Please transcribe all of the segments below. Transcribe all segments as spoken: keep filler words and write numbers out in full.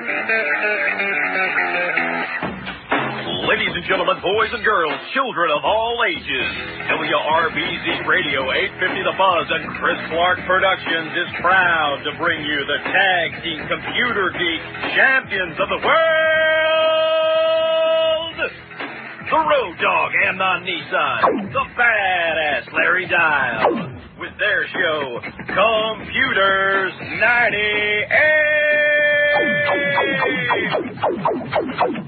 Ladies and gentlemen, boys and girls, children of all ages, W R B Z Radio eight fifty The Buzz and Chris Clark Productions is proud to bring you the Tag Team Computer Geek Champions of the World, the Road Dogg Amnon Nissan, the Badass Larry Dial, with their show, Computers ninety-eight.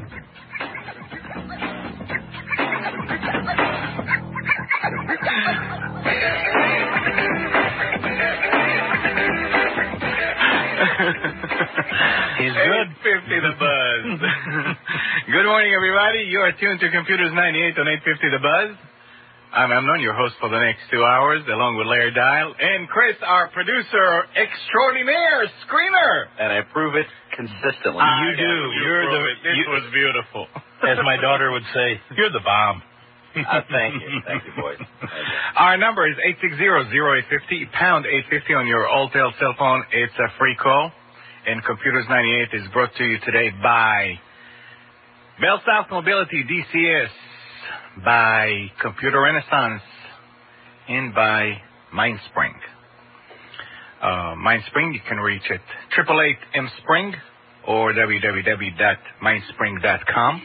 He's good. fifty The Buzz. Good morning, everybody. You are tuned to Computers ninety-eight on eight fifty The Buzz. I'm Amnon, your host for the next two hours, along with Larry Dial and Chris, our producer extraordinaire, screamer. And I prove it consistently. I you do. You You're the. it. This you, was beautiful. As my daughter would say, you're the bomb. Uh, thank you. Thank you, boys. Thank you. Our number is eight six zero, zero eight five zero, pound eight fifty on your Alltel cell phone. It's a free call. And Computers ninety-eight is brought to you today by Bell South Mobility D C S, by Computer Renaissance, and by MindSpring. Uh, MindSpring, you can reach at eight eight eight M Spring or w w w dot mindspring dot com.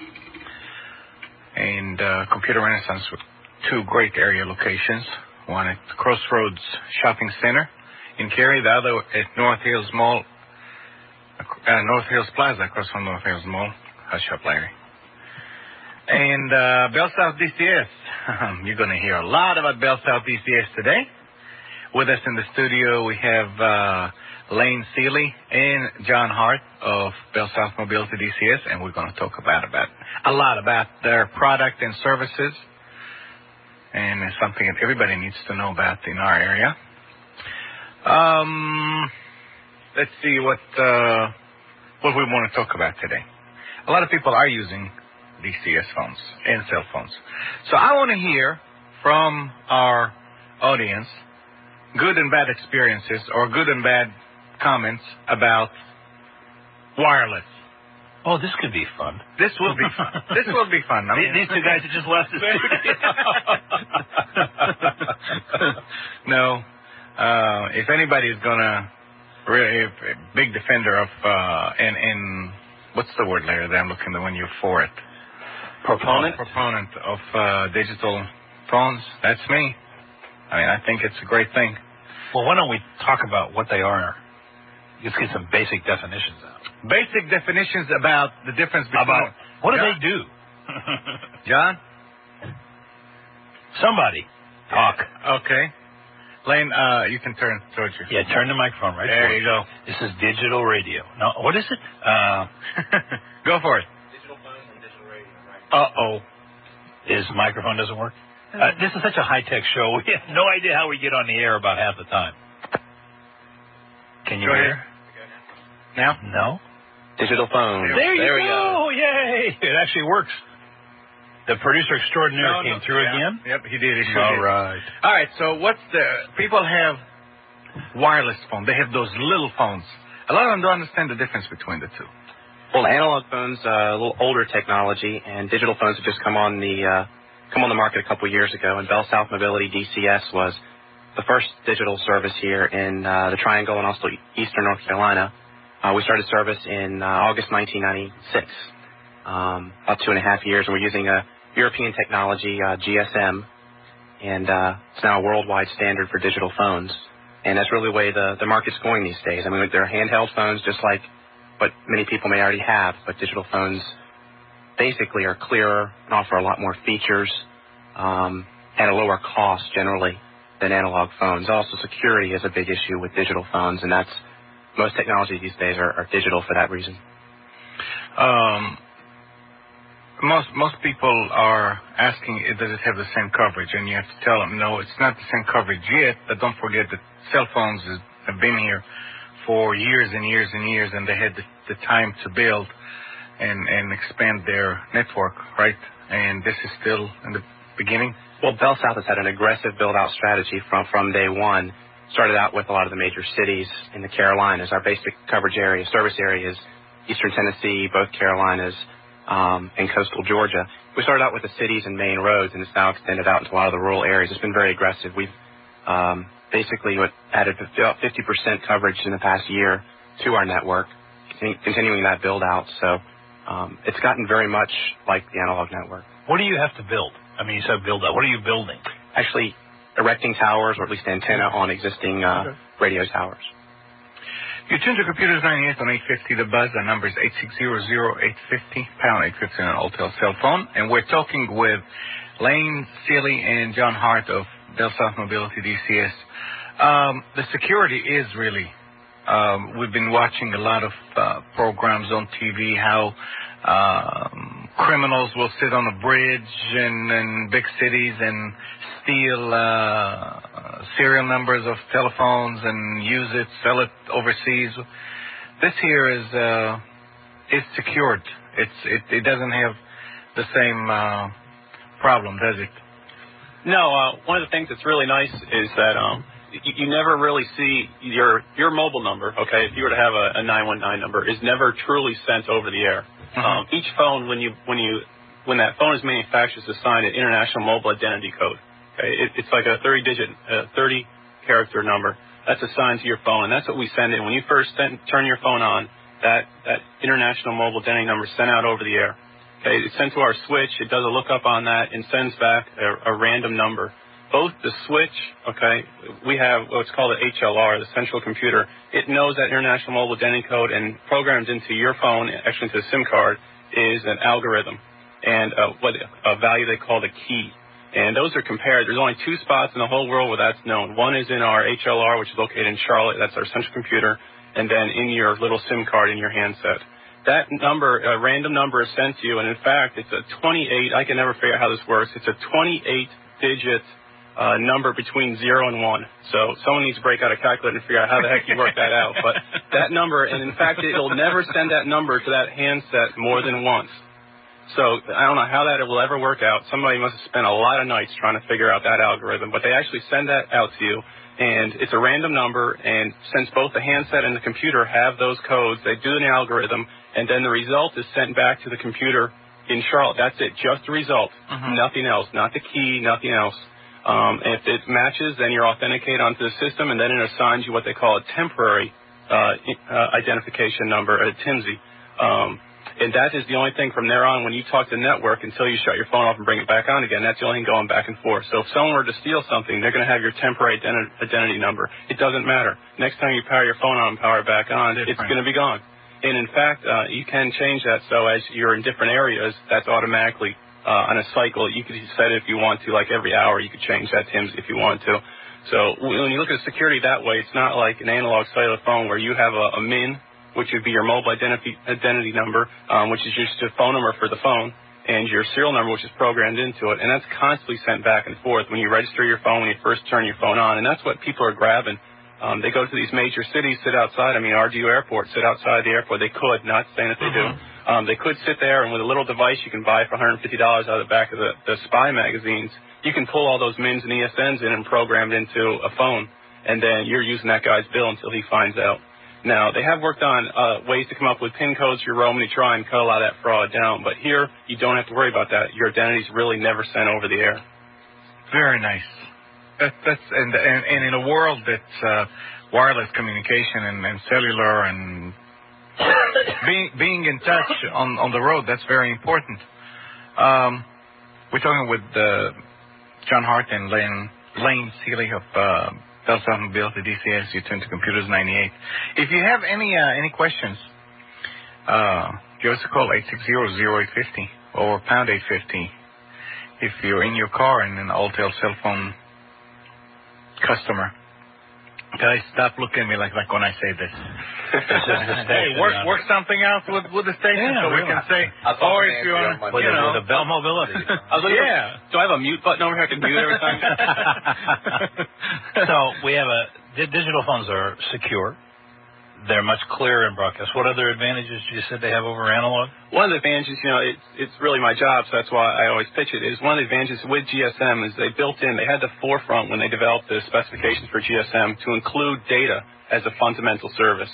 And uh, Computer Renaissance with two great area locations. One at Crossroads Shopping Center in Cary, the other at North Hills Mall, uh, North Hills Plaza, across from North Hills Mall. Hush up, Larry. And uh, Bell South D C S. You're going to hear a lot about Bell South D C S today. With us in the studio, we have uh, Lane Seeley and John Hart of Bell South Mobility D C S, and we're going to talk about, about a lot about their product and services, and it's something that everybody needs to know about in our area. Um, let's see what uh, what we want to talk about today. A lot of people are using D C S phones and cell phones, so I want to hear from our audience good and bad experiences or good and bad comments about wireless. Oh, this could be fun. This will be fun. This will be fun. I mean, These two guys that just left the studio. No. Uh, if anybody is going to really, a big defender of, uh, and, and what's the word, Larry, that I'm looking at when you're for it? Proponent? Proponent of uh, digital phones. That's me. I mean, I think it's a great thing. Well, why don't we talk about what they are? Let's get some basic definitions out. Basic definitions about the difference between... About what do John? they do? John? Somebody. Talk. Okay. Lane, uh, you can turn towards you. Yeah, turn the microphone right There towards you go. This is digital radio. No, what is it? Uh, Go for it. Digital phones and digital radio, right? Uh-oh. His microphone doesn't work? Uh, this is such a high-tech show. We have no idea how we get on the air about half the time. Can you Go hear? ahead. Now? No? Digital phones. There you there we go. Yay. It actually works. The producer extraordinaire No, came no, through yeah. again? Yep, he did. He sure All did. right. All right, so what's the... People have wireless phones. They have those little phones. A lot of them don't understand the difference between the two. Well, analog phones, uh, a little older technology, and digital phones have just come on the uh, come on the market a couple of years ago. And Bell South Mobility D C S was the first digital service here in uh, the Triangle and also Eastern North Carolina. Uh, we started service in uh, August nineteen ninety-six, um, about two and a half years, and we're using a European technology, uh, G S M, and uh, it's now a worldwide standard for digital phones. And that's really the way the, the market's going these days. I mean, they're handheld phones just like what many people may already have, but digital phones basically are clearer and offer a lot more features um, at a lower cost generally than analog phones. Also, security is a big issue with digital phones, and that's most technology these days are, are digital for that reason. Um, most most people are asking, does it have the same coverage? And you have to tell them, no, it's not the same coverage yet, but don't forget that cell phones have been here for years and years and years, and they had the, the time to build and, and expand their network, right? And this is still in the beginning. Well, Bell South has had an aggressive build-out strategy from, from day one. Started out with a lot of the major cities in the Carolinas. Our basic coverage area, service area is Eastern Tennessee, both Carolinas, um, and coastal Georgia. We started out with the cities and main roads, and it's now extended out into a lot of the rural areas. It's been very aggressive. We've um, basically added about fifty percent coverage in the past year to our network, continuing that build out. So um, it's gotten very much like the analog network. What do you have to build? I mean, you said build out. What are you building? Actually, erecting towers, or at least antenna on existing uh, okay. radio towers. You tune to Computers ninety-eight on eight fifty The Buzz. The number is eight six zero zero eight five zero, pound eight fifty on an Alltel cell phone. And we're talking with Lane Seely and John Hart of Bell South Mobility D C S. Um, the security is really, um, we've been watching a lot of uh, programs on T V, how um, criminals will sit on a bridge in, in big cities and steal uh, serial numbers of telephones and use it, sell it overseas. This here is uh, is secured. It's it, it doesn't have the same uh, problem, does it? No. Uh, one of the things that's really nice is that um, you, you never really see your your mobile number. Okay, if you were to have a, a nine one nine number, is never truly sent over the air. Mm-hmm. Um, each phone, when you when you when that phone is manufactured, is assigned an international mobile identity code. Okay, it, it's like a thirty digit, uh, thirty character number that's assigned to your phone, and that's what we send in when you first send, turn your phone on. That that international mobile identity number is sent out over the air. Okay, it's sent to our switch. It does a lookup on that and sends back a, a random number. Both the switch, okay, we have what's called an H L R, the central computer. It knows that international mobile identity code and programmed into your phone, actually into the SIM card, is an algorithm and uh, what a value they call the key. And those are compared. There's only two spots in the whole world where that's known. One is in our H L R, which is located in Charlotte. That's our central computer. And then in your little SIM card in your handset. That number, a random number is sent to you. And, in fact, it's a twenty-eight. I can never figure out how this works. It's a twenty-eight digit uh, number between zero and one. So someone needs to break out a calculator and figure out how the heck you work that out. But that number, and, in fact, it'll never send that number to that handset more than once. So I don't know how that will ever work out. Somebody must have spent a lot of nights trying to figure out that algorithm. But they actually send that out to you, and it's a random number. And since both the handset and the computer have those codes, they do an algorithm, and then the result is sent back to the computer in Charlotte. That's it, just the result, mm-hmm. nothing else, not the key, nothing else. Um, if it matches, then you're authenticated onto the system, and then it assigns you what they call a temporary uh, uh, identification number, a T I M S I. Um, And that is the only thing from there on when you talk to the network until you shut your phone off and bring it back on again. That's the only thing going back and forth. So if someone were to steal something, they're going to have your temporary identi- identity number. It doesn't matter. Next time you power your phone on and power it back on, Different. It's going to be gone. And, in fact, uh, you can change that so as you're in different areas, that's automatically uh, on a cycle. You could set it if you want to, like every hour you could change that T I M S I if you want to. So when you look at security that way, it's not like an analog cellular phone where you have a, a M I N, which would be your mobile identity, identity number, um, which is just a phone number for the phone, and your serial number, which is programmed into it. And that's constantly sent back and forth when you register your phone, when you first turn your phone on. And that's what people are grabbing. Um, they go to these major cities, sit outside. I mean, R D U Airport, sit outside the airport. They could, not saying that they mm-hmm. do. Um, they could sit there, and with a little device you can buy for one hundred fifty dollars out of the back of the, the spy magazines, you can pull all those M I Ns and E S Ns in and program it into a phone. And then you're using that guy's bill until he finds out. Now, they have worked on uh, ways to come up with PIN codes for your roaming to try and cut a lot of that fraud down. But here, you don't have to worry about that. Your identity's really never sent over the air. Very nice. That, that's and, and and in a world that's uh, wireless communication and, and cellular and being being in touch on, on the road, that's very important. Um, we're talking with uh, John Hart and Lane, Lane Seely of Uh, Bell South Mobility D C S. You turn to Computers ninety-eight. If you have any uh, any questions, uh, give us a call, eight six zero zero eight five zero or pound eight fifty. If you're in your car and an Alltel cell phone customer. Guys, stop looking at me like, like when I say this. Hey, work work something out with, with the station yeah, so we can say, or if you want, with you know. The Bell Mobility. I was yeah. For, do I have a mute button over here I can mute every time? So we have a, digital phones are secure. They're much clearer in broadcast. What other advantages you said they have over analog? One of the advantages, you know, it's, it's really my job, so that's why I always pitch it, is one of the advantages with G S M is they built in, they had the forefront when they developed the specifications for G S M to include data as a fundamental service.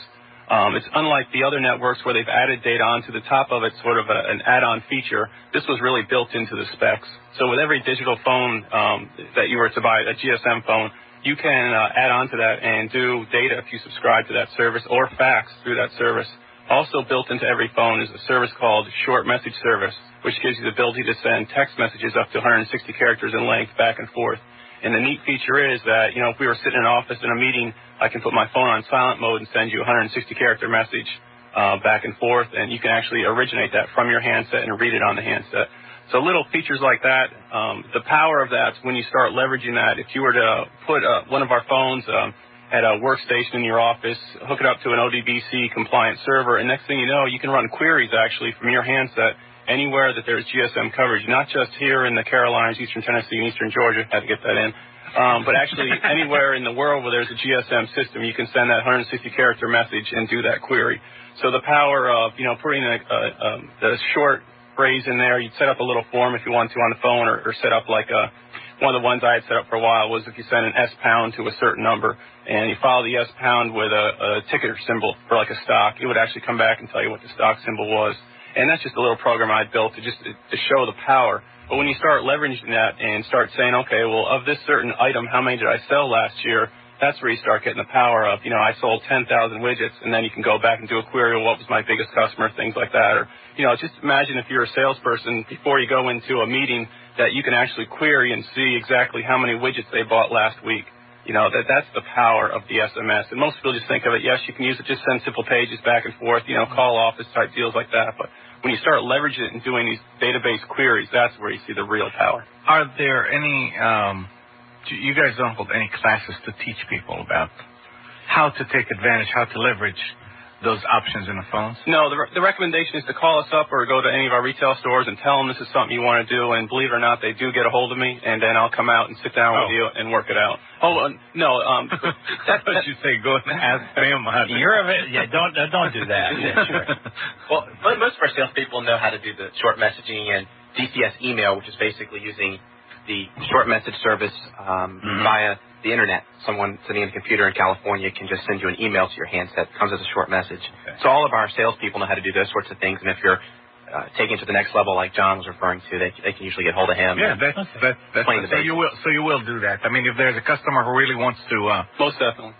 Um, it's unlike the other networks where they've added data onto the top of it, sort of a, an add-on feature. This was really built into the specs. So with every digital phone um, that you were to buy, a G S M phone, you can uh, add on to that and do data if you subscribe to that service, or fax through that service. Also built into every phone is a service called Short Message Service, which gives you the ability to send text messages up to one hundred sixty characters in length back and forth. And the neat feature is that, you know, if we were sitting in an office in a meeting, I can put my phone on silent mode and send you a one hundred sixty character message uh, back and forth, and you can actually originate that from your handset and read it on the handset. So little features like that, um, the power of that, when you start leveraging that, if you were to put uh, one of our phones um, at a workstation in your office, hook it up to an O D B C compliant server, and next thing you know, you can run queries actually from your handset anywhere that there's G S M coverage, not just here in the Carolinas, Eastern Tennessee, and Eastern Georgia, had to get that in, um, but actually anywhere in the world where there's a G S M system, you can send that one hundred sixty character message and do that query. So the power of, you know, putting a, a, um, the short phrase in there, you'd set up a little form if you want to on the phone, or, or set up like a, one of the ones I had set up for a while was if you send an S pound to a certain number and you follow the S pound with a, a ticker symbol for like a stock, it would actually come back and tell you what the stock symbol was. And that's just a little program I built to just to, to show the power. But when you start leveraging that and start saying, okay, well, of this certain item, how many did I sell last year? That's where you start getting the power of, you know, I sold ten thousand widgets, and then you can go back and do a query, well, what was my biggest customer, things like that. Or, you know, just imagine if you're a salesperson, before you go into a meeting, that you can actually query and see exactly how many widgets they bought last week. You know, that that's the power of the S M S. And most people just think of it, yes, you can use it, just send simple pages back and forth, you know, call office type deals like that. But when you start leveraging it and doing these database queries, that's where you see the real power. Are there any... Um You guys don't hold any classes to teach people about how to take advantage, how to leverage those options in the phones? No, the, re- the recommendation is to call us up or go to any of our retail stores and tell them this is something you want to do. And believe it or not, they do get a hold of me, and then I'll come out and sit down oh. with you and work it out. Oh, uh, no. Um, That's what you say. Go and ask them. How to You're a bit, yeah, don't, uh, don't do that. Yeah, sure. Well, most of our salespeople know how to do the short messaging and D C S email, which is basically using the short message service um, mm-hmm. via the internet. Someone sitting in a computer in California can just send you an email to your handset. It comes as a short message. Okay. So all of our salespeople know how to do those sorts of things. And if you're uh, taking it to the next level, like John was referring to, they, they can usually get hold of him. Yeah, that's okay. that, that's the so you will so you will do that. I mean, if there's a customer who really wants to. Uh, Most definitely.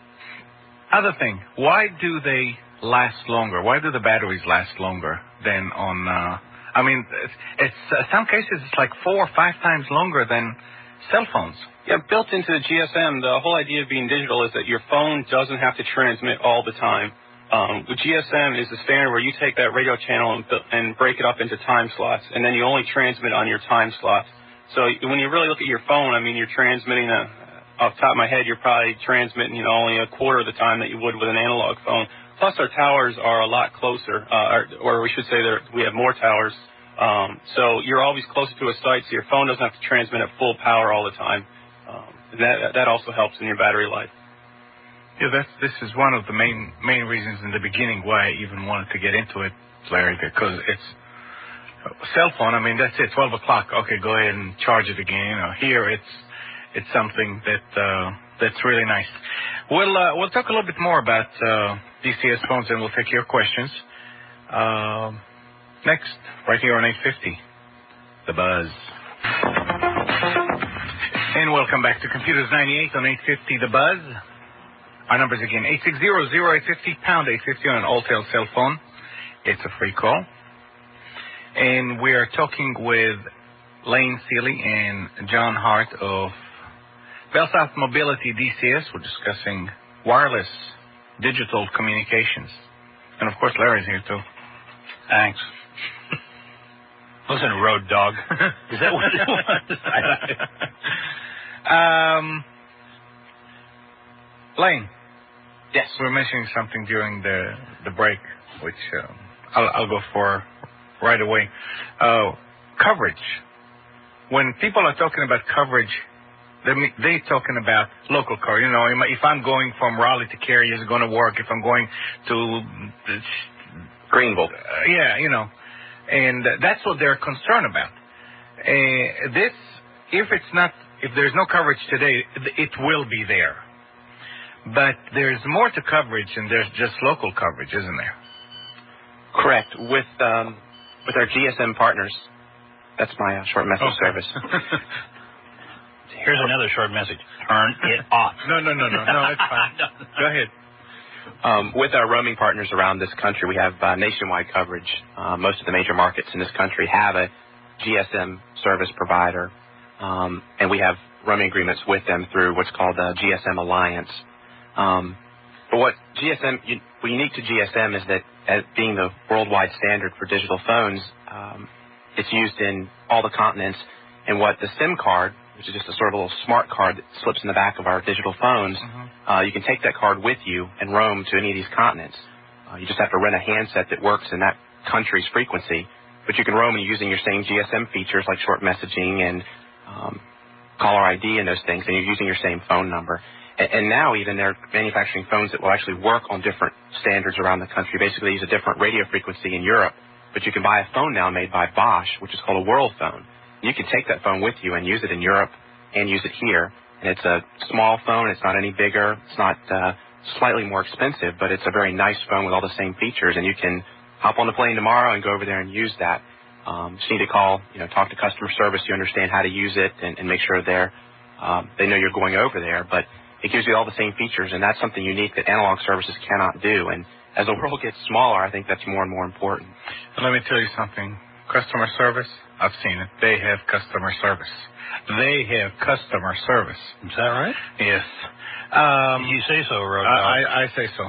Other thing, why do they last longer? Why do the batteries last longer than on? Uh, I mean, it's, it's uh, some cases it's like four or five times longer than cell phones. Yeah, built into the G S M, the whole idea of being digital is that your phone doesn't have to transmit all the time. Um, with G S M is the standard where you take that radio channel and, and break it up into time slots, and then you only transmit on your time slots. So when you really look at your phone, I mean, you're transmitting, a, off the top of my head, you're probably transmitting, you know, only a quarter of the time that you would with an analog phone. Plus, our towers are a lot closer, uh, or, or we should say that we have more towers. Um, so you're always closer to a site, so your phone doesn't have to transmit at full power all the time. Um, and that, that also helps in your battery life. Yeah, that's, this is one of the main main reasons in the beginning why I even wanted to get into it, Larry, because it's cell phone. I mean, that's it, twelve o'clock. Okay, go ahead and charge it again. You know, here it's it's something that uh, that's really nice. We'll uh, we'll talk a little bit more about uh, D C S phones, and we'll take your questions. Uh, next, right here on eight fifty, The Buzz. And welcome back to Computers ninety-eight on eight fifty, The Buzz. Our numbers again, eight six zero, zero eight five zero, pound eight fifty on an Alltel cell phone. It's a free call. And we are talking with Lane Seeley and John Hart of Bell South Mobility D C S. We're discussing wireless digital communications. And, of course, Larry's here, too. Thanks. Listen, Road Dog. Is that what it was? um, Lane. Yes. We were mentioning something during the, the break, which uh, I'll, I'll go for right away. Uh, coverage. When people are talking about coverage, they're, they're talking about local car. You know, if I'm going from Raleigh to Cary, is it going to work? If I'm going to Greenville. Uh, yeah, you know. And that's what they're concerned about. Uh, this, if it's not, if there's no coverage today, it will be there. But there's more to coverage, and there's just local coverage, isn't there? Correct. With um, with our G S M partners, that's my uh, short message okay. service. Here's another short message. Turn it off. No, no, no, no, no, it's fine. Go ahead. Um, with our roaming partners around this country, we have uh, nationwide coverage. Uh, most of the major markets in this country have a G S M service provider, um, and we have roaming agreements with them through what's called the G S M Alliance. Um, but what G S M, what unique to G S M is that as being the worldwide standard for digital phones, um, it's used in all the continents. And what the SIM card, which is just a sort of a little smart card that slips in the back of our digital phones, mm-hmm. uh, you can take that card with you and roam to any of these continents. Uh, you just have to rent a handset that works in that country's frequency, but you can roam using your same G S M features like short messaging and um, caller I D and those things, and you're using your same phone number. And, and now even they're manufacturing phones that will actually work on different standards around the country. Basically, they use a different radio frequency in Europe, but you can buy a phone now made by Bosch, which is called a World Phone. You can take that phone with you and use it in Europe and use it here. And it's a small phone. It's not any bigger. It's not uh, slightly more expensive, but it's a very nice phone with all the same features. And you can hop on the plane tomorrow and go over there and use that. Um, just need to call, you know, talk to customer service to understand how to use it and, and make sure they're, um, they know you're going over there. But it gives you all the same features, and that's something unique that analog services cannot do. And as the world gets smaller, I think that's more and more important. Let me tell you something. Customer service, I've seen it. They have customer service. They have customer service. Is that right? Yes. Um, you say so, Road I, I, I say so.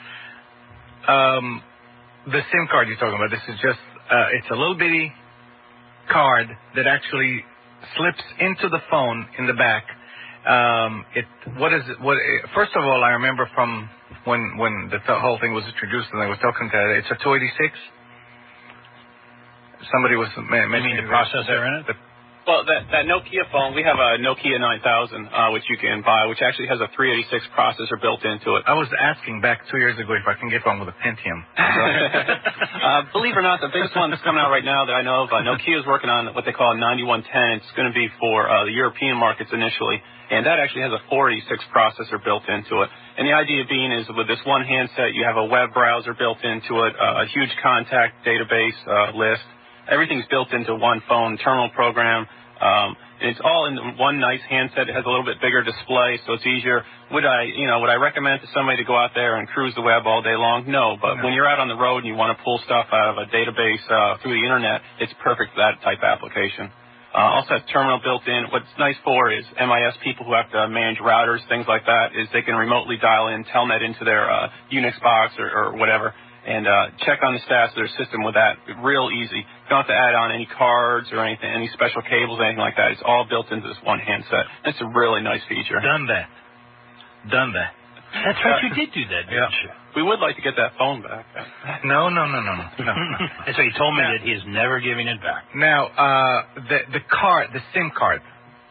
Um, the SIM card you're talking about, this is just, uh, it's a little bitty card that actually slips into the phone in the back. Um, it, what is it, what, first of all, I remember from when, when the th- whole thing was introduced and I was talking to it, it's a two eighty-six. Somebody was mentioning the processor in it? The, well, that, that Nokia phone, we have a Nokia nine thousand, uh, which you can buy, which actually has a three eighty-six processor built into it. I was asking back two years ago if I can get one with a Pentium. uh, believe it or not, the biggest one that's coming out right now that I know of, uh, Nokia is working on what they call a ninety-one ten. It's going to be for uh, the European markets initially, and that actually has a four eighty-six processor built into it. And the idea being is with this one handset, you have a web browser built into it, uh, a huge contact database uh, list. Everything's built into one phone terminal program. Um, and it's all in one nice handset. It has a little bit bigger display, so it's easier. Would I, you know, would I recommend to somebody to go out there and cruise the web all day long? No, but no. When you're out on the road and you want to pull stuff out of a database uh, through the internet, it's perfect for that type of application. Uh, also has terminal built in. What's nice for is M I S people who have to manage routers, things like that, is they can remotely dial in Telnet into their uh, Unix box or, or whatever, and uh, check on the status of their system with that. Real easy. You don't have to add on any cards or anything, any special cables, anything like that. It's all built into this one handset. It's a really nice feature. Done that. Done that. That's right. You did do that, didn't yeah. you? We would like to get that phone back. No, no, no, no, no. no. And so he told me now, that he's never giving it back. Now, uh, the the card, the SIM card,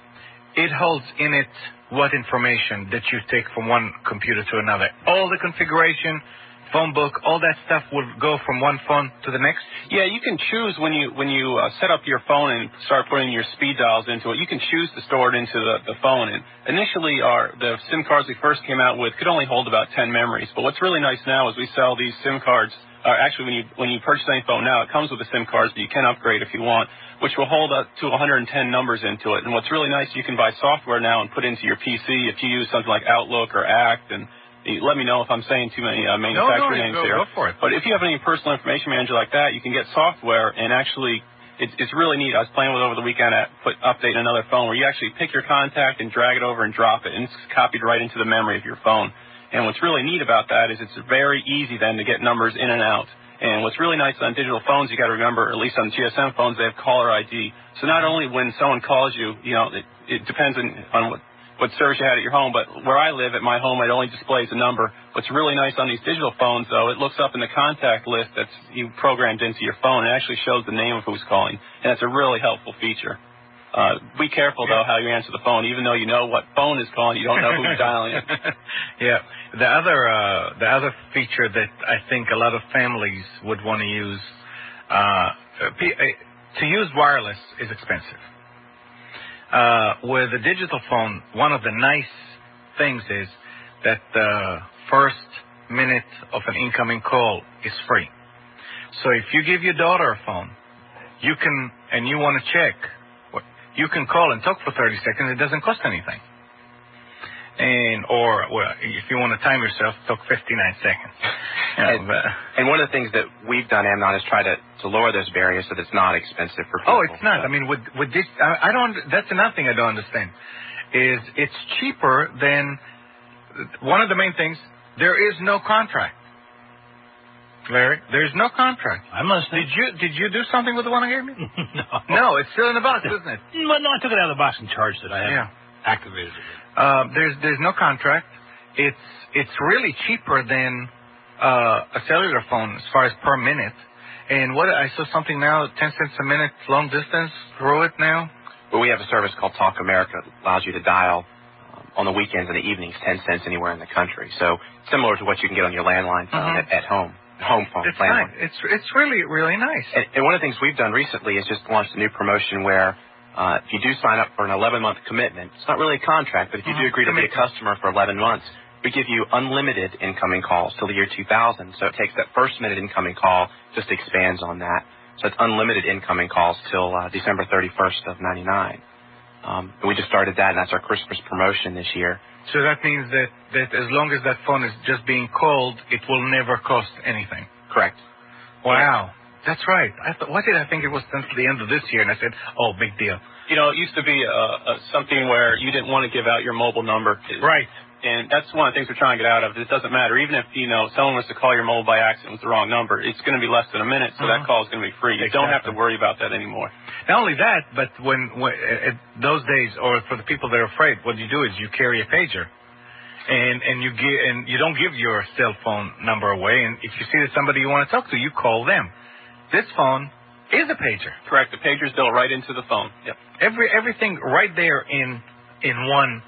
it holds in it what information that you take from one computer to another. All the configuration, phone book, all that stuff will go from one phone to the next? Yeah, you can choose when you when you uh, set up your phone and start putting your speed dials into it. You can choose to store it into the, the phone. And initially, our the SIM cards we first came out with could only hold about ten memories. But what's really nice now is we sell these SIM cards. Uh, actually, when you when you purchase any phone now, it comes with the SIM cards, but you can upgrade if you want, which will hold up to one hundred ten numbers into it. And what's really nice, you can buy software now and put into your P C if you use something like Outlook or Act. And let me know if I'm saying too many uh, manufacturer no, no, names go, here. Go for it. But if you have any personal information manager like that, you can get software and actually, it's, it's really neat. I was playing with it over the weekend at put update another phone where you actually pick your contact and drag it over and drop it, and it's copied right into the memory of your phone. And what's really neat about that is it's very easy then to get numbers in and out. And what's really nice on digital phones, you got to remember, at least on G S M phones, they have caller I D. So not only when someone calls you, you know, it, it depends on, on what. what service you had at your home, but where I live at my home, it only displays a number. What's really nice on these digital phones, though, it looks up in the contact list that's you programmed into your phone. It actually shows the name of who's calling, and it's a really helpful feature. Uh, be careful, though, how you answer the phone. Even though you know what phone is calling, you don't know who's dialing it. Yeah. The other, uh, the other feature that I think a lot of families would want to use, uh, to use wireless is expensive. Uh, with a digital phone, one of the nice things is that the first minute of an incoming call is free. So if you give your daughter a phone, you can, and you want to check, you can call and talk for thirty seconds. It doesn't cost anything. And or well, if you want to time yourself, talk fifty-nine seconds. You know, and, and one of the things that we've done, Amnon, is try to, to lower those barriers so that it's not expensive for people. Oh, it's not. I mean, with with this, I, I don't. That's another thing I don't understand. Is it's cheaper than one of the main things. There is no contract. Larry, there's no contract. I must. Did you did you do something with the one I gave you? no. No, it's still in the box, isn't it? Well, no, I took it out of the box and charged it. I haven't Yeah. activated it. Uh, there's there's no contract. It's it's really cheaper than uh, a cellular phone as far as per minute. And what I saw something now, ten cents a minute, long distance through it now. Well, we have a service called Talk America that allows you to dial um, on the weekends and the evenings ten cents anywhere in the country. So similar to what you can get on your landline phone Mm-hmm. at, at home, home phone. It's landline. nice. It's it's really really nice. And, and one of the things we've done recently is just launched a new promotion where uh, if you do sign up for an eleven-month commitment, it's not really a contract, but if you Mm-hmm. do agree to be a customer for eleven months, we give you unlimited incoming calls till the year two thousand. So it takes that first minute incoming call, just expands on that. So it's unlimited incoming calls till uh, December thirty-first of ninety-nine. Um, and we just started that, and that's our Christmas promotion this year. So that means that, that as long as that phone is just being called, it will never cost anything. Correct. Wow. That's right. I thought, why did I think it was until the end of this year? And I said, oh, big deal. You know, it used to be uh, uh, something where you didn't want to give out your mobile number. Right. And that's one of the things we're trying to get out of. It doesn't matter. Even if, you know, someone was to call your mobile by accident with the wrong number, it's going to be less than a minute, so Mm-hmm. that call is going to be free. You Exactly. don't have to worry about that anymore. Not only that, but when, when at those days, or for the people that are afraid, what you do is you carry a pager, and and you give and you don't give your cell phone number away. And if you see that somebody you want to talk to, you call them. This phone is a pager. Correct. The pager's built right into the phone. Yep. Every everything right there in in one,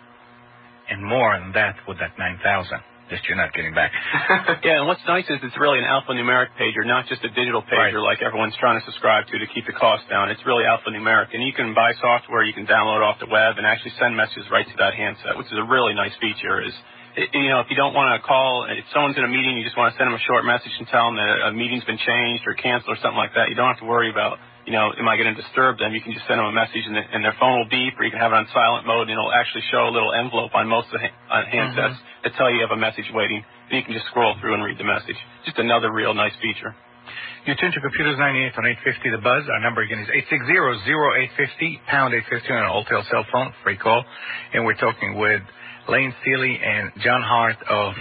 and more than that with that nine thousand that you're not getting back. Yeah, and what's nice is it's really an alphanumeric pager, not just a digital pager Right. like everyone's trying to subscribe to to keep the cost down. It's really alphanumeric, and you can buy software you can download off the web and actually send messages right to that handset, which is a really nice feature. Is it, you know, if you don't want to call, if someone's in a meeting, you just want to send them a short message and tell them that a meeting's been changed or canceled or something like that. You don't have to worry about, you know, am I going to disturb them? You can just send them a message, and, the, and their phone will beep, or you can have it on silent mode, and it'll actually show a little envelope on most of the ha- on handsets Mm-hmm. that tell you you have a message waiting, and you can just scroll through and read the message. Just another real nice feature. You tune to Computers ninety-eight on eight fifty The Buzz. Our number again is eight six zero, zero eight five zero, pound eight fifty on an Alltel cell phone, free call. And we're talking with Lane Seely and John Hart of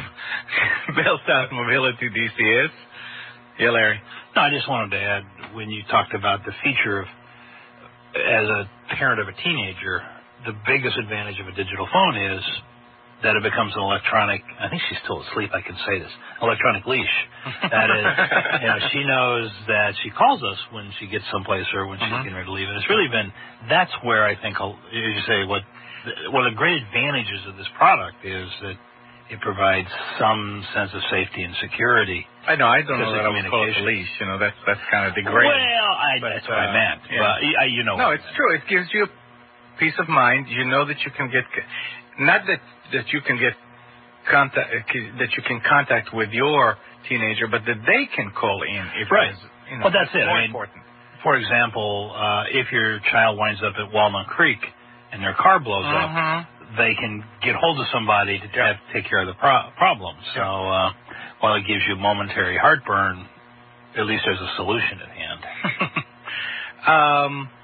Bell South Mobility D C S. Yeah, Larry. No, I just wanted to add, when you talked about the feature of, as a parent of a teenager, the biggest advantage of a digital phone is that it becomes an electronic, I think she's still asleep, I can say this, electronic leash. That is, you know, she knows that she calls us when she gets someplace or when she's Uh-huh. getting ready to leave. And it's really been, that's where I think, as you say, what one of the great advantages of this product is that it provides some sense of safety and security. I know, I don't Because know of that I would call it a communication. leash. You know, that's, that's kind of degrading. Well, I, But, that's what I uh, meant. yeah. But, I, you know. No, what I it's meant. true. It gives you peace of mind. You know that you can get, not that, that you can get contact, that you can contact with your teenager, but that they can call in if Right. it's, you know, Well, that's it. more I mean, important. For example, uh, if your child winds up at Walnut Creek and their car blows up, Mhm. they can get hold of somebody to Yeah. have, take care of the pro- problem. So uh, while it gives you momentary heartburn, at least there's a solution at hand. um,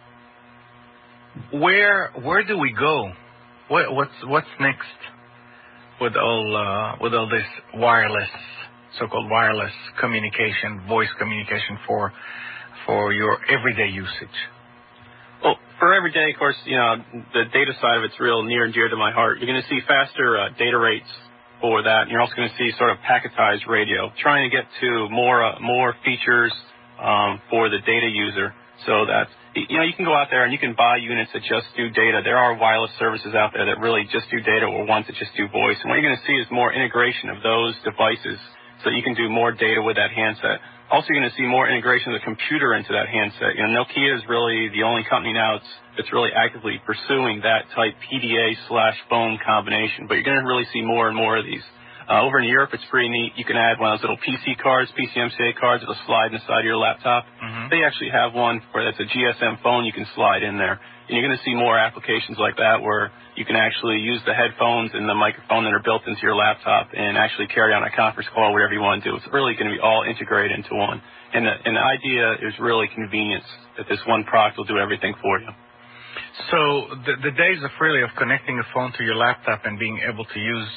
where where do we go? What, what's what's next with all uh, with all this wireless, so-called wireless communication, voice communication for for your everyday usage? Well, for every day, of course, you know, the data side of it's real near and dear to my heart. You're going to see faster uh, data rates for that. And you're also going to see sort of packetized radio, trying to get to more uh, more features um, for the data user, so that, you know, you can go out there and you can buy units that just do data. There are wireless services out there that really just do data, or ones that just do voice. And what you're going to see is more integration of those devices, so that you can do more data with that handset. Also, you're going to see more integration of the computer into that handset. You know, Nokia is really the only company now that's, that's really actively pursuing that type P D A slash phone combination. But you're going to really see more and more of these. Uh, over in Europe, it's pretty neat. You can add one of those little P C cards, P C M C A cards that'll slide in the side of your laptop. Mm-hmm. They actually have one where that's a G S M phone you can slide in there. And you're going to see more applications like that where you can actually use the headphones and the microphone that are built into your laptop and actually carry on a conference call, whatever you want to do. It's really going to be all integrated into one. And the, and the idea is really convenience, that this one product will do everything for you. So the, the days of really of connecting a phone to your laptop and being able to use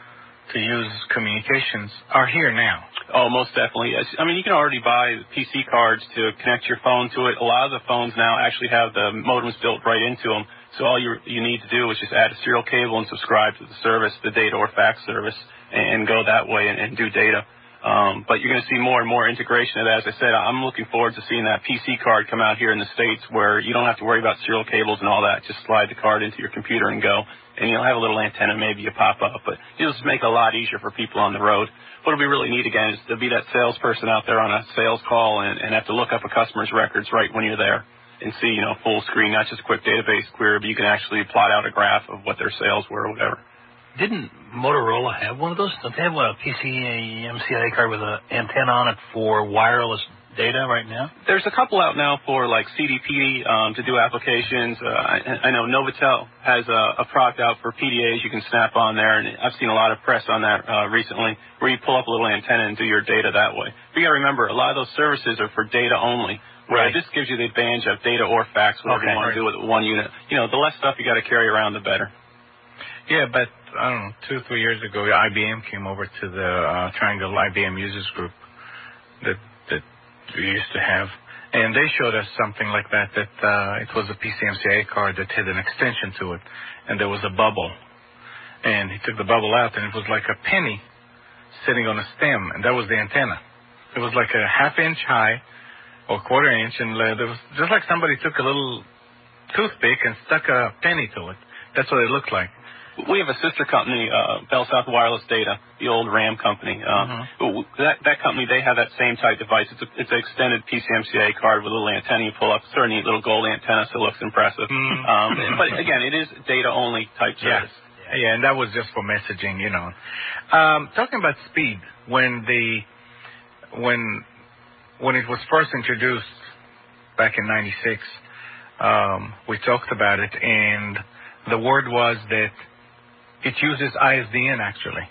to use communications are here now. Oh, most definitely. Yes. I mean, you can already buy P C cards to connect your phone to it. A lot of the phones now actually have the modems built right into them. So all you you need to do is just add a serial cable and subscribe to the service, the data or fax service, and go that way and, and do data. Um, but you're going to see more and more integration of that. As I said, I'm looking forward to seeing that P C card come out here in the States where you don't have to worry about serial cables and all that. Just slide the card into your computer and go. And you'll have a little antenna, maybe you pop up. But it'll just make it a lot easier for people on the road. What'll be really neat, again, is to be that salesperson out there on a sales call and, and have to look up a customer's records right when you're there and see, you know, full screen, not just a quick database query, but you can actually plot out a graph of what their sales were or whatever. Didn't Motorola have one of those? Don't they have a P C M C I A card with an antenna on it for wireless data right now? There's a couple out now for like C D P D um, to do applications. Uh, I, I know Novatel has a, a product out for P D As you can snap on there, and I've seen a lot of press on that uh, recently, where you pull up a little antenna and do your data that way. But you got to remember, a lot of those services are for data only. Right. This gives you the advantage of data or fax, whatever okay, you want right. to do with one unit. You know, the less stuff you got to carry around, the better. Yeah, but I don't know, two, three years ago, I B M came over to the uh, Triangle I B M Users Group that that we used to have, and they showed us something like that. That uh, it was a P C M C I A card that had an extension to it, and there was a bubble, and he took the bubble out, and it was like a penny sitting on a stem, and that was the antenna. It was like a half inch high or quarter inch, and uh, there was just like somebody took a little toothpick and stuck a penny to it. That's what it looked like. We have a sister company, uh, Bell South Wireless Data, the old RAM company. Um, mm-hmm. that, that company, they have that same type device. It's, a, it's an extended P C M C I A card with a little antenna you pull up. It's a neat little gold antenna, so it looks impressive. Mm-hmm. Um, but again, it is data-only type service. Yeah. yeah, and that was just for messaging, you know. Um, talking about speed, when the when when it was first introduced back in ninety-six, um, we talked about it, and the word was that it uses I S D N, actually.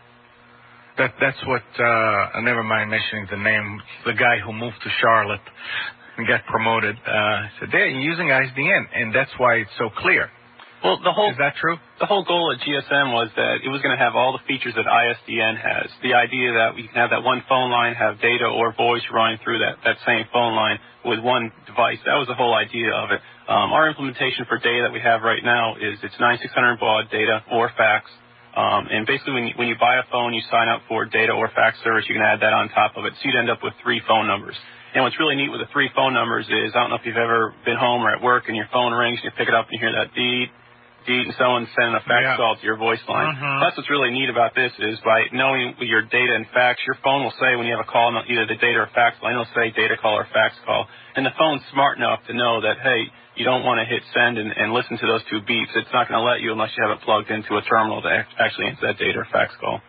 That That's what, uh, never mind mentioning the name, the guy who moved to Charlotte and got promoted, uh, said, they're using I S D N, and that's why it's so clear. Well, the whole, Is that true? The whole goal at G S M was that it was going to have all the features that I S D N has. The idea that we can have that one phone line, have data or voice running through that, that same phone line with one device. That was the whole idea of it. Um, our implementation for data that we have right now is it's ninety-six hundred baud data or fax. Um, and basically when you, when you buy a phone, you sign up for data or fax service, you can add that on top of it. So you'd end up with three phone numbers. And what's really neat with the three phone numbers is, I don't know if you've ever been home or at work and your phone rings and you pick it up and you hear that beep, and someone's sending a fax yeah. call to your voice line. Mm-hmm. That's what's really neat about this is by knowing your data and fax, your phone will say when you have a call, either the data or fax line, it'll say data call or fax call. And the phone's smart enough to know that, hey, you don't want to hit send and, and listen to those two beeps. It's not going to let you unless you have it plugged into a terminal to actually answer that data or fax call.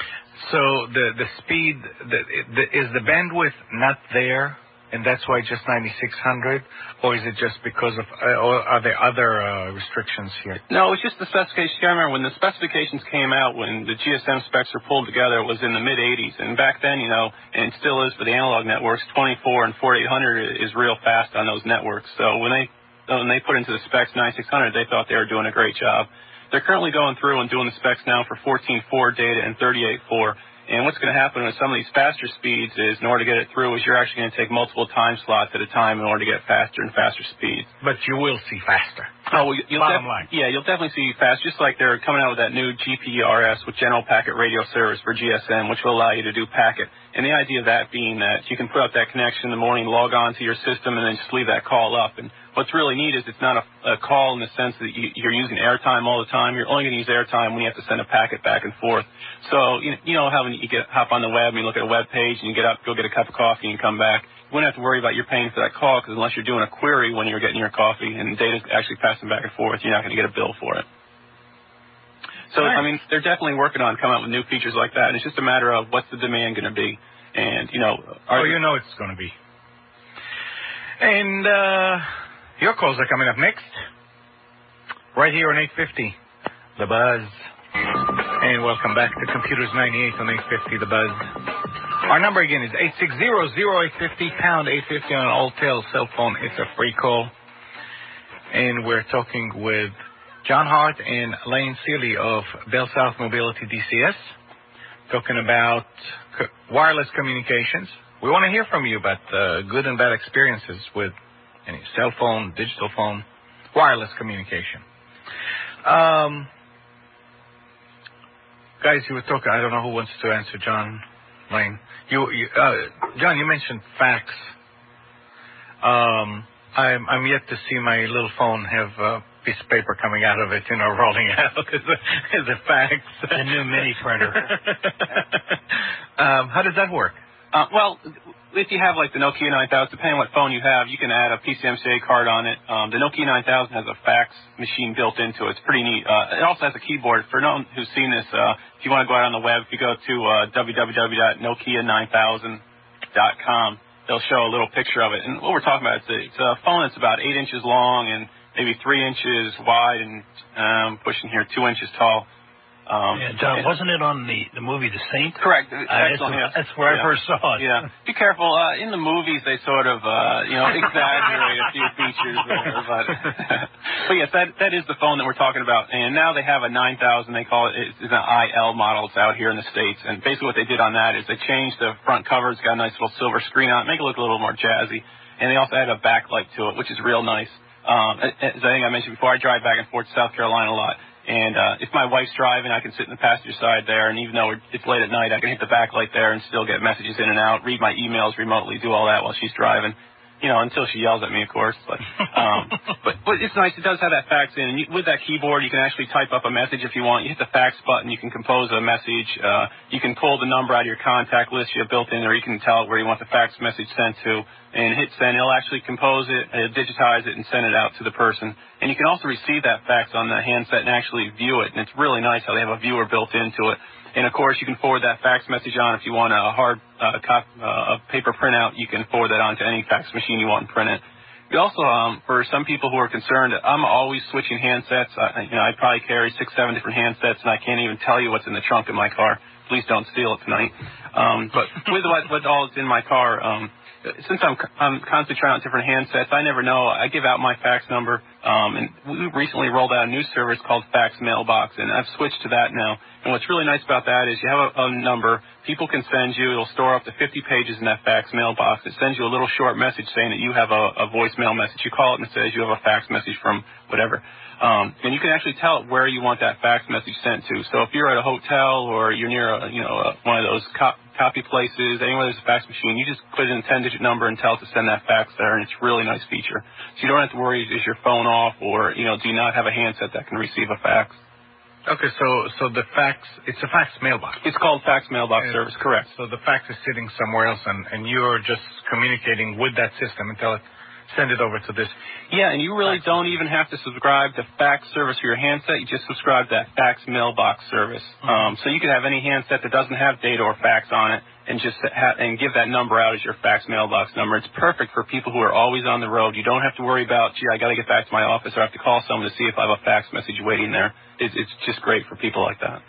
So the, the speed, the, the, is the bandwidth not there? And that's why just ninety-six hundred, or is it just because of, uh, or are there other uh, restrictions here? No, it's just the specifications. I remember when the specifications came out, when the G S M specs were pulled together, it was in the mid eighties. And back then, you know, and it still is for the analog networks, twenty-four and forty-eight hundred is real fast on those networks. So when they when they put into the specs ninety-six hundred, they thought they were doing a great job. They're currently going through and doing the specs now for fourteen four data and thirty-eight four. And what's going to happen with some of these faster speeds is, in order to get it through, is you're actually going to take multiple time slots at a time in order to get faster and faster speeds. But you will see faster. Oh, well, you'll Bottom def- line. Yeah, you'll definitely see fast. Just like they're coming out with that new G P R S, with General Packet Radio Service for G S M, which will allow you to do packet. And the idea of that being that you can put up that connection in the morning, log on to your system, and then just leave that call up. And what's really neat is it's not a, a call in the sense that you, you're using airtime all the time. You're only going to use airtime when you have to send a packet back and forth. So, you know, you know how when you get hop on the web and you look at a web page and you get up, go get a cup of coffee and come back. You wouldn't have to worry about you're paying for that call, because unless you're doing a query when you're getting your coffee and data's actually passing back and forth, you're not going to get a bill for it. So, nice. I mean, they're definitely working on coming up with new features like that. And it's just a matter of what's the demand going to be. And, you know... Oh, you know it's going to be. And uh, your calls are coming up next. Right here on eight fifty, The Buzz. And welcome back to Computers ninety-eight on eight fifty, The Buzz. Our number again is eight six zero, zero eight five zero, pound eight fifty on an Alltel cell phone. It's a free call. And we're talking with John Hart and Lane Seeley of Bell South Mobility D C S, talking about co- wireless communications. We want to hear from you about uh, good and bad experiences with any cell phone, digital phone, wireless communication. Um, guys, you were talking, I don't know who wants to answer, John, Lane. You, you uh, John, you mentioned fax. Um, I'm, I'm yet to see my little phone have a piece of paper coming out of it, you know, rolling out as a, as a fax. A new mini printer. um, how does that work? Uh, well, if you have like the Nokia nine thousand, depending on what phone you have, you can add a P C M C A card on it. Um, the Nokia nine thousand has a fax machine built into it. It's pretty neat. Uh, it also has a keyboard. For no one who's seen this, uh, if you want to go out on the web, if you go to uh, w w w dot nokia nine thousand dot com, they'll show a little picture of it. And what we're talking about, it's a, it's a phone that's about eight inches long and maybe three inches wide and um, pushing here two inches tall. Um, yeah, John, wasn't it on the, the movie The Saint? Correct. Uh, that's, that's, yeah. that's where yeah. I first saw it. Yeah. Be careful. Uh, in the movies, they sort of, uh, you know, exaggerate a few features there. But, but yes, that that is the phone that we're talking about. And now they have a nine thousand. They call it, it's, it's an I L model. It's out here in the States. And basically what they did on that is they changed the front cover. It's got a nice little silver screen on it, make it look a little more jazzy. And they also added a backlight to it, which is real nice. Um, as I think I mentioned before, I drive back and forth to South Carolina a lot. And uh, if my wife's driving, I can sit in the passenger side there, and even though it's late at night, I can hit the backlight there and still get messages in and out, read my emails remotely, do all that while she's driving. You know, until she yells at me, of course. But um, but, but it's nice. It does have that fax in. And you, with that keyboard, you can actually type up a message if you want. You hit the fax button. You can compose a message. Uh, you can pull the number out of your contact list you have built in, or you can tell it where you want the fax message sent to. And hit send. It'll actually compose it, uh, digitize it, and send it out to the person. And you can also receive that fax on the handset and actually view it. And it's really nice how they have a viewer built into it. And, of course, you can forward that fax message on. If you want a hard uh, cop, uh, a paper printout, you can forward that on to any fax machine you want and print it. You also, um, for some people who are concerned, I'm always switching handsets. I, you know, I probably carry six, seven different handsets, and I can't even tell you what's in the trunk of my car. Please don't steal it tonight. Um, but with what, what all is in my car, um, since I'm, I'm constantly trying out different handsets, I never know. I give out my fax number, um, and we recently rolled out a new service called Fax Mailbox, and I've switched to that now. And what's really nice about that is you have a, a number, people can send you, it'll store up to fifty pages in that fax mailbox. It sends you a little short message saying that you have a, a voicemail message. You call it and it says you have a fax message from whatever. Um, and you can actually tell it where you want that fax message sent to. So if you're at a hotel or you're near a, you know, a, one of those co- copy places, anywhere there's a fax machine, you just put in a ten-digit number and tell it to send that fax there, and it's a really nice feature. So you don't have to worry, is your phone off or, you know, do you not have a handset that can receive a fax? Okay, so so the fax, it's a fax mailbox. It's called Fax Mailbox and Service, correct. So the fax is sitting somewhere else, and, and you're just communicating with that system and tell it, send it over to this. Yeah, and you really don't even have to subscribe to fax service for your handset. You just subscribe to that Fax Mailbox Service. Mm-hmm. Um, so you could have any handset that doesn't have data or fax on it, and just ha- and give that number out as your fax mailbox number. It's perfect for people who are always on the road. You don't have to worry about, gee, I got to get back to my office, or I have to call someone to see if I have a fax message waiting there. It's, it's just great for people like that.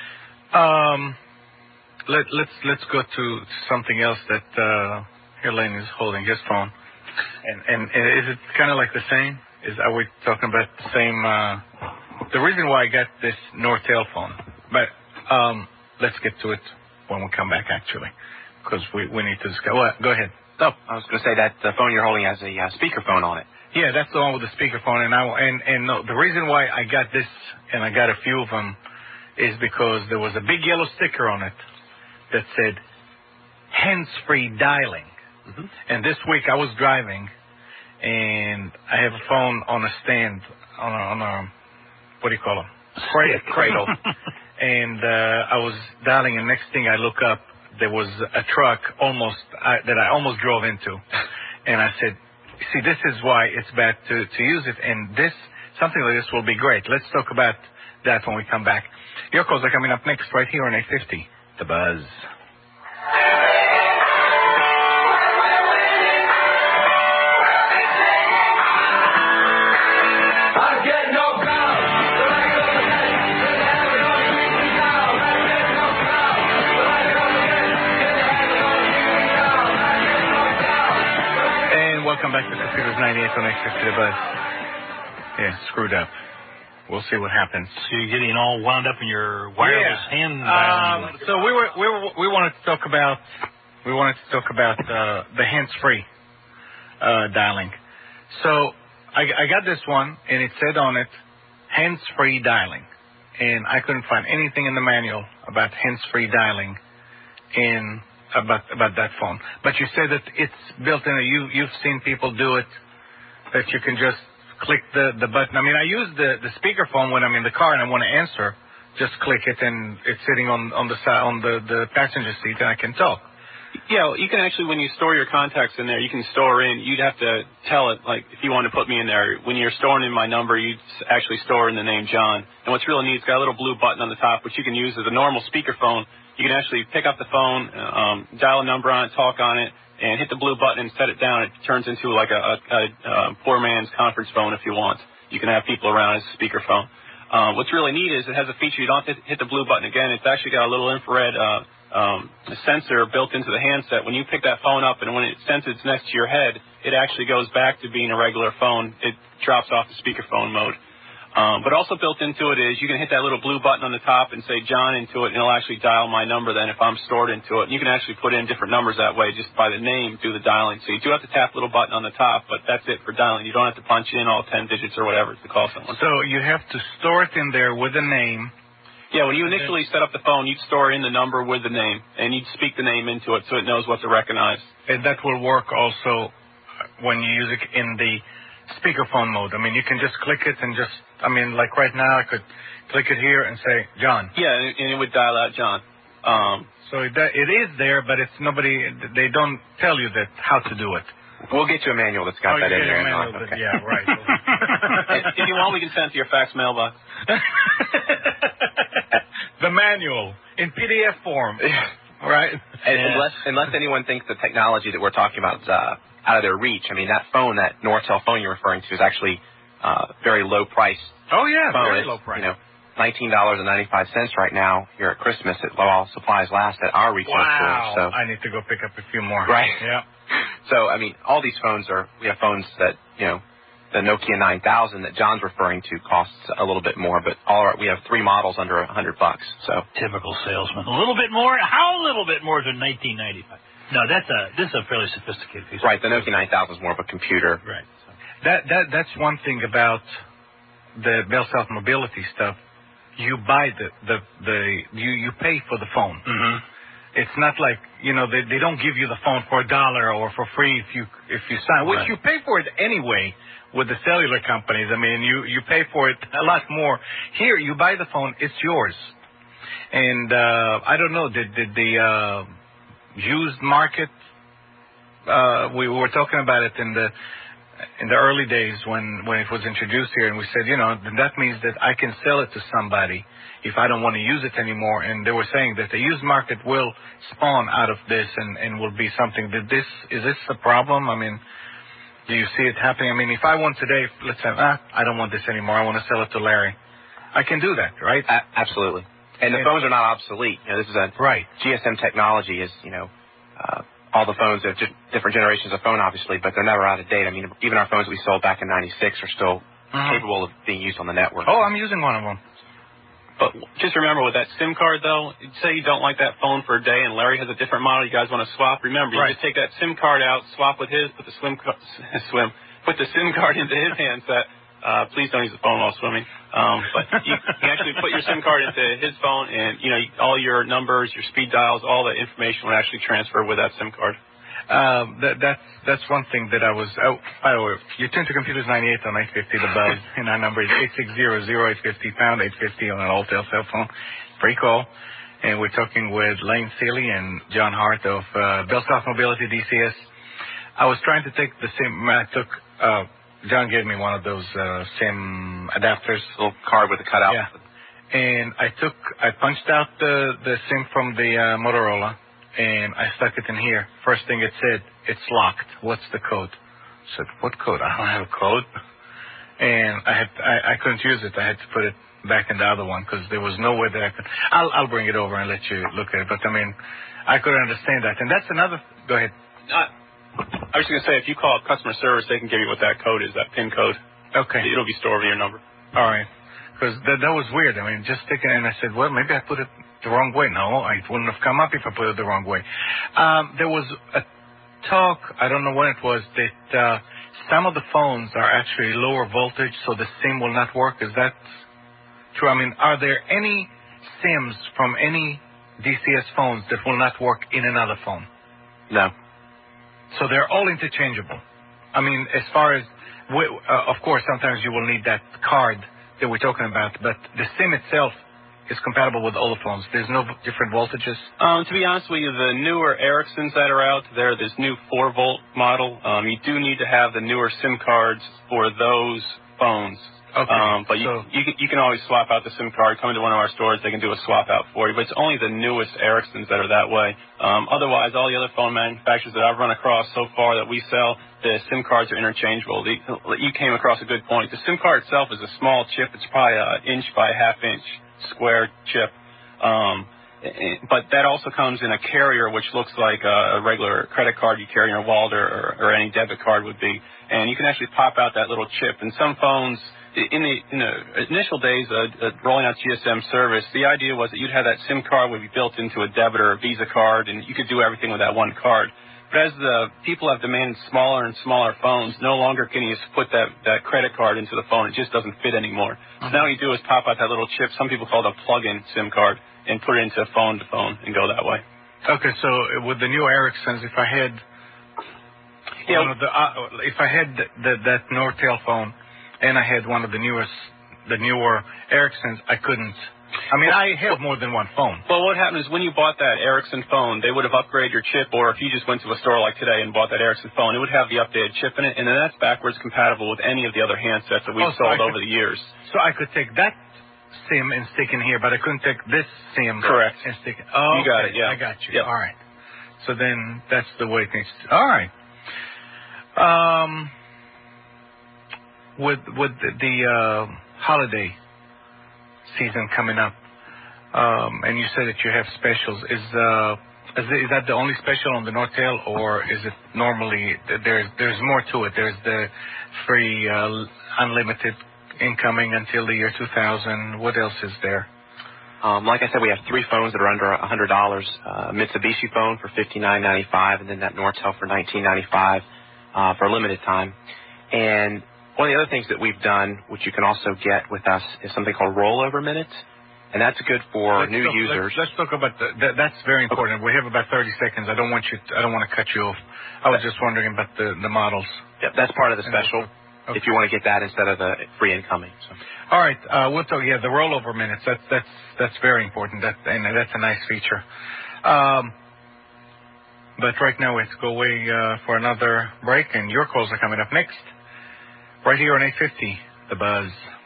Um, let, let's let's go to something else that uh, Helene is holding, his phone. And, and, and is it kind of like the same? Is Are we talking about the same? Uh, the reason why I got this Nortel phone, but um, let's get to it when we come back, actually, because we, we need to discuss. Well, go ahead. Oh, I was going to say that the phone you're holding has a uh, speakerphone on it. Yeah, that's the one with the speakerphone. And, I, and, and no, the reason why I got this, and I got a few of them, is because there was a big yellow sticker on it that said, hands-free dialing. Mm-hmm. And this week I was driving, and I have a phone on a stand, on a, on a what do you call it? Cradle. Cradle. And uh, I was dialing, and next thing I look up, there was a truck almost I, that I almost drove into. And I said, see, this is why it's bad to, to use it, and this, something like this will be great. Let's talk about that when we come back. Your calls are coming up next right here on eight fifty, The Buzz. Welcome back to Computers ninety-eight on eight fifty The Buzz. Yeah, screwed up. We'll see what happens. So you're getting all wound up in your wireless yeah. hand. Um, so we were we were we wanted to talk about we wanted to talk about uh, the hands-free uh, dialing. So I, I got this one, and it said on it hands-free dialing, and I couldn't find anything in the manual about hands-free dialing in. About about that phone, but you said that it's built in. You you've seen people do it, that you can just click the, the button. I mean, I use the the speakerphone when I'm in the car and I want to answer. Just click it, and it's sitting on on the side on the, the passenger seat, and I can talk. Yeah, you can actually, when you store your contacts in there, you can store in. You'd have to tell it, like, if you want to put me in there. When you're storing in my number, you'd actually store in the name John. And what's really neat, it's got a little blue button on the top, which you can use as a normal speakerphone. You can actually pick up the phone, um, dial a number on it, talk on it, and hit the blue button and set it down. It turns into like a, a, a, a poor man's conference phone if you want. You can have people around as a speakerphone. Um, what's really neat is it has a feature. You don't have to hit the blue button again. It's actually got a little infrared uh, um, sensor built into the handset. When you pick that phone up and when it senses it's next to your head, it actually goes back to being a regular phone. It drops off the speakerphone mode. Um, but also built into it is you can hit that little blue button on the top and say John into it, and it'll actually dial my number then if I'm stored into it. And you can actually put in different numbers that way just by the name through the dialing. So you do have to tap the little button on the top, but that's it for dialing. You don't have to punch in all ten digits or whatever to call someone. So you have to store it in there with the name. Yeah, when you initially set up the phone, you'd store in the number with the name, and you'd speak the name into it so it knows what to recognize. And that will work also when you use it in the speakerphone mode. I mean, you can just click it and just, I mean, like right now, I could click it here and say John. Yeah, and it would dial out John. Um, so it, it is there, but it's nobody, they don't tell you that how to do it. We'll get you a manual that's got oh, that in there. Manual Okay. That, yeah, right. If you want, we can send it to your fax mailbox. The manual in P D F form. Right. And yeah. Unless unless anyone thinks the technology that we're talking about is uh, out of their reach. I mean, that phone, that Nortel phone you're referring to, is actually uh, very low price. Oh yeah, phone. very It's, low price. You know, nineteen dollars and ninety five cents right now here at Christmas at While Supplies Last at our retail wow. store. So I need to go pick up a few more. Right. Yeah. So I mean, all these phones are. We have phones that you know. The Nokia nine thousand that John's referring to costs a little bit more, but all our, we have three models under a hundred bucks. So typical salesman. A little bit more? How a little bit more than nineteen ninety-five? No, that's a this is a fairly sophisticated piece. Right, the Nokia nine thousand is more of a computer. Right. So. That that that's one thing about the Bell South Mobility stuff. You buy the the the you you pay for the phone. Mm-hmm. It's not like you know they they don't give you the phone for a dollar or for free if you if you sign, which right. you pay for it anyway. With the cellular companies, I mean, you, you pay for it a lot more. Here, you buy the phone, it's yours. And uh, I don't know, did, did the uh, used market, uh, we were talking about it in the in the early days when, when it was introduced here, and we said, you know, that means that I can sell it to somebody if I don't want to use it anymore. And they were saying that the used market will spawn out of this and, and will be something. Did this, is this a problem? I mean, do you see it happening? I mean, if I want today, let's say, ah, I don't want this anymore. I want to sell it to Larry. I can do that, right? A- absolutely. And the and, phones are not obsolete. You know, this is a right. G S M technology is, you know, uh, all the phones are just different generations of phone, obviously, but they're never out of date. I mean, even our phones that we sold back in ninety-six are still mm-hmm. capable of being used on the network. Oh, I'm using one of them. But just remember, with that SIM card, though, say you don't like that phone for a day and Larry has a different model you guys want to swap, remember, you right. just take that SIM card out, swap with his, put the swim, swim, put the SIM card into his handset. Uh, please don't use the phone while swimming. Um, but you can actually put your SIM card into his phone and, you know, all your numbers, your speed dials, all the information will actually transfer with that SIM card. Uh, that, that's, that's one thing that I was, oh, by the way, you tune to Computers ninety-eight on eight fifty, The Buzz, and our number is eight six zero, zero eight five zero, pound eight fifty on an Alltel cell phone. Free call. And we're talking with Lane Seeley and John Hart of uh, Bell South Mobility D C S. I was trying to take the SIM, I took, uh, John gave me one of those uh, SIM adapters. A little card with a cutout. Yeah. and I took, I punched out the, the SIM from the uh, Motorola, and I stuck it in here. First thing it said, it's locked. What's the code? I said, what code? I don't have a code. And I had, I, I couldn't use it. I had to put it back in the other one because there was no way that I could. I'll, I'll bring it over and let you look at it. But I mean, I couldn't understand that. And that's another. Go ahead. Uh, I was just gonna say, if you call up customer service, they can give you what that code is, that PIN code. Okay. It'll be stored with your number. All right. Because that, that was weird. I mean, just thinking, and I said, well, maybe I put it the wrong way. No, it wouldn't have come up if I put it the wrong way. Um, there was a talk, I don't know when it was, that uh, some of the phones are actually lower voltage, so the SIM will not work. Is that true? I mean, are there any SIMs from any D C S phones that will not work in another phone? No. So they're all interchangeable. I mean, as far as, we, uh, of course, sometimes you will need that card that we're talking about, but the SIM itself is compatible with all the phones. There's no different voltages? Um, to be honest with you, the newer Ericssons that are out there, this new four volt model, um, you do need to have the newer SIM cards for those phones. Okay. Um, but you, so, you, can, you can always swap out the SIM card. Come into one of our stores, they can do a swap out for you. But it's only the newest Ericssons that are that way. Um, otherwise, all the other phone manufacturers that I've run across so far that we sell, the SIM cards are interchangeable. The, you came across a good point. The SIM card itself is a small chip. It's probably an inch by a half inch square chip. Um, but that also comes in a carrier which looks like a regular credit card you carry in your wallet or, or any debit card would be. And you can actually pop out that little chip. And some phones, in the, in the initial days of uh, rolling out G S M service, the idea was that you'd have that SIM card would be built into a debit or a Visa card, and you could do everything with that one card. But as the people have demanded smaller and smaller phones, no longer can you just put that, that credit card into the phone. It just doesn't fit anymore. Mm-hmm. So now what you do is pop out that little chip. Some people call it a plug-in SIM card and put it into phone to phone and go that way. Okay, so with the new Ericssons, if I had, yeah, one of the, uh, if I had the, the, that Nortel phone and I had one of the newest, the newer Ericssons, I couldn't. I mean, I have more than one phone. Well, what happened is when you bought that Ericsson phone, they would have upgraded your chip, or if you just went to a store like today and bought that Ericsson phone, it would have the updated chip in it, and then that's backwards compatible with any of the other handsets that we've oh, so sold could, over the years. So I could take that SIM and stick in here, but I couldn't take this SIM Correct. and stick it. Oh, you got okay. it, yeah. I got you. Yep. All right. So then that's the way things. All right. Um, with with the, the uh, holiday season coming up, um, and you said that you have specials. Is uh, is, it, is that the only special on the Nortel, or is it normally there's there's more to it? There's the free uh, unlimited incoming until the year two thousand. What else is there? Um, like I said, we have three phones that are under one hundred dollars. Uh, Mitsubishi phone for fifty-nine ninety-five, and then that Nortel for nineteen ninety-five uh, for a limited time. And one of the other things that we've done, which you can also get with us, is something called rollover minutes, and that's good for let's new talk, users. Let's, let's talk about the, that. That's very important. Okay. We have about thirty seconds. I don't want you. To, I don't want to cut you off. I was just wondering about the the models. Yep, that's part of the special. Okay. If you want to get that instead of the free incoming. So. All right, uh, we'll talk. Yeah, the rollover minutes. That's that's that's very important. That and that's a nice feature. Um, but right now we have to go away uh, for another break, and your calls are coming up next, right here on eight fifty, The Buzz.